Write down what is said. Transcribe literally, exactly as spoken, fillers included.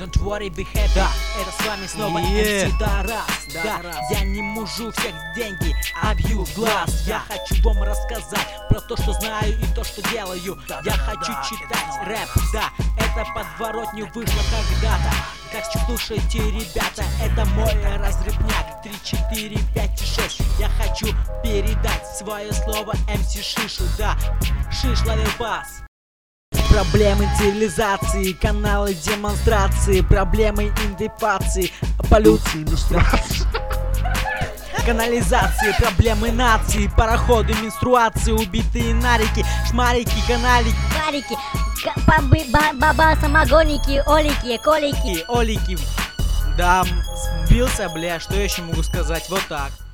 Don't worry, be happy. Да, это с вами снова Yeah. эм си Тарас. Да, Тарас. я не мужу всех деньги, а бью в глаз. Я хочу вам рассказать про то, что знаю и то, что делаю. Я хочу читать рэп, да, это подворотню вышло когда-то. Так что слушайте, ребята, это мой разрывняк. Три, четыре, пять и шесть. Я хочу передать свое слово эм си Шишу, да. Шиш ловил бас. Проблемы цивилизации, каналы демонстрации, проблемы индепации, полюции, иллюстрации, канализации, проблемы нации, пароходы, менструации, убитые нарики, шмарики, каналики, Парики, к- бабы, ба- баба, самогонники, олики, колики. олики. Да, м, сбился, бля, что я еще могу сказать? Вот так.